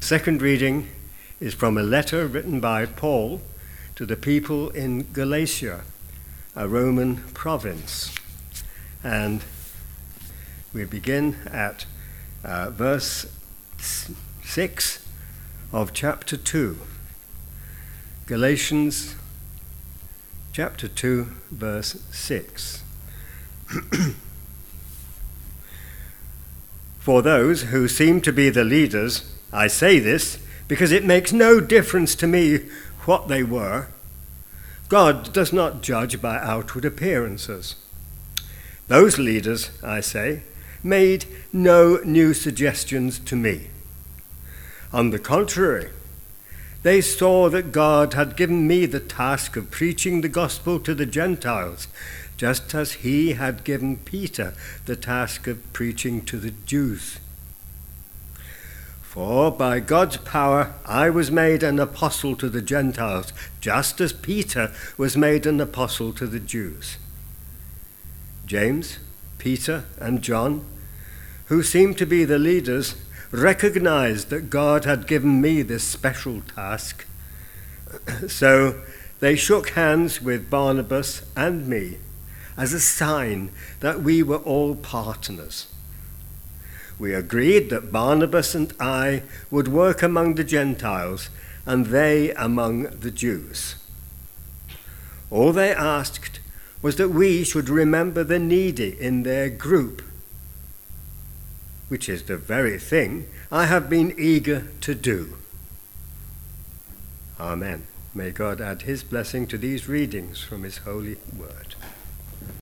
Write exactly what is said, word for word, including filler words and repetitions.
Second reading is from a letter written by Paul to the people in Galatia, a Roman province. And we begin at uh, verse six of chapter two. Galatians chapter two, verse six. For those who seem to be the leaders, I say this because it makes no difference to me what they were. God does not judge by outward appearances. Those leaders, I say, made no new suggestions to me. On the contrary, they saw that God had given me the task of preaching the gospel to the Gentiles, just as he had given Peter the task of preaching to the Jews. For by God's power I was made an apostle to the Gentiles, just as Peter was made an apostle to the Jews. James, Peter, and John, who seemed to be the leaders, recognized that God had given me this special task. So they shook hands with Barnabas and me as a sign that we were all partners. We agreed that Barnabas and I would work among the Gentiles and they among the Jews. All they asked was that we should remember the needy in their group, which is the very thing I have been eager to do. Amen. May God add his blessing to these readings from his holy word.